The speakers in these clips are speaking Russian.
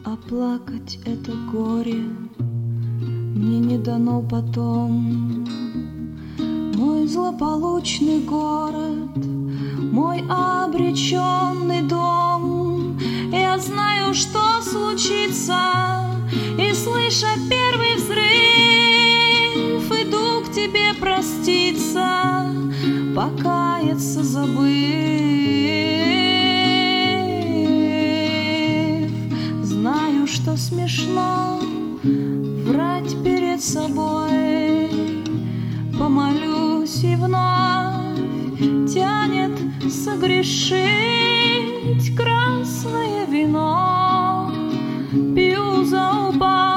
Оплакать это горе мне не дано потом. Мой злополучный город, мой обреченный дом. Я знаю, что случится, и, слыша первый взрыв, иду к тебе проститься, покаяться забыв. Знаю, что смешно врать перед собой, помолюсь и вновь тянет согрешить красное вино. Пью за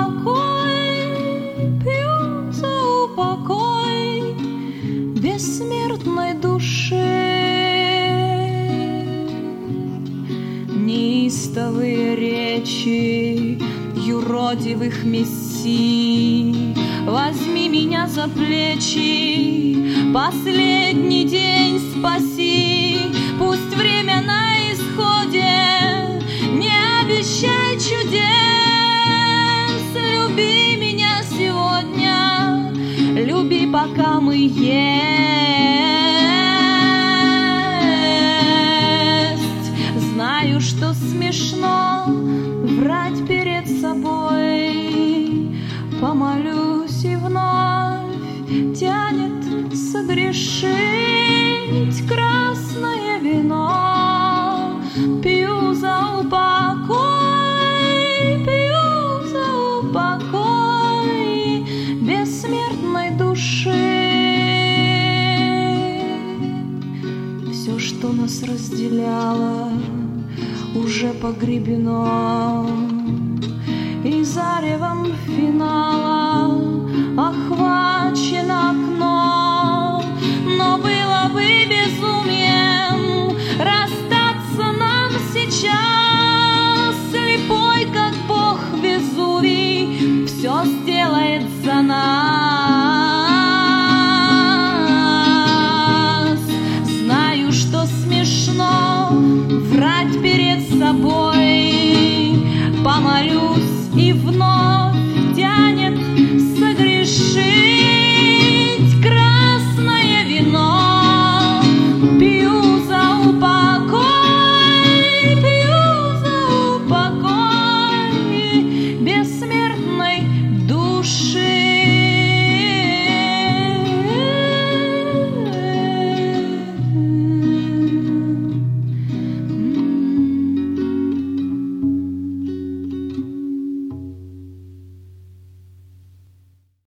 упокой бессмертной души. Неистовые речи юродивых мессий, возьми меня за плечи, последний день спаси. Пусть время на исходе, не обещай чудес. Люби меня сегодня, люби, пока мы есть. Знаю, что смешно врать перед собой, помолюсь и вновь тянет согрешить красное вино. Пью за упокой бессмертной души. Все, что нас разделяло, уже погребено, и заревом финала охвачен